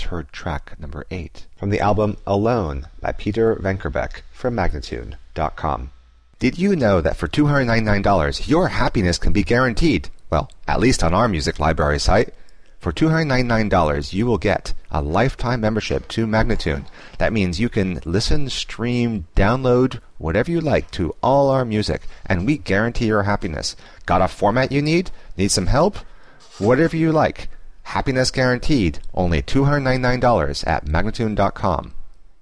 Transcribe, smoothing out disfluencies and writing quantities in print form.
heard track number 8 from the album Alone by Peter Venkerbeck from Magnatune.com. Did you know that for $299, your happiness can be guaranteed? Well, at least on our music library site. For $299, you will get a lifetime membership to Magnatune. That means you can listen, stream, download, whatever you like to all our music, and we guarantee your happiness. Got a format you need? Need some help? Whatever you like. Happiness guaranteed. Only $299 at Magnatune.com.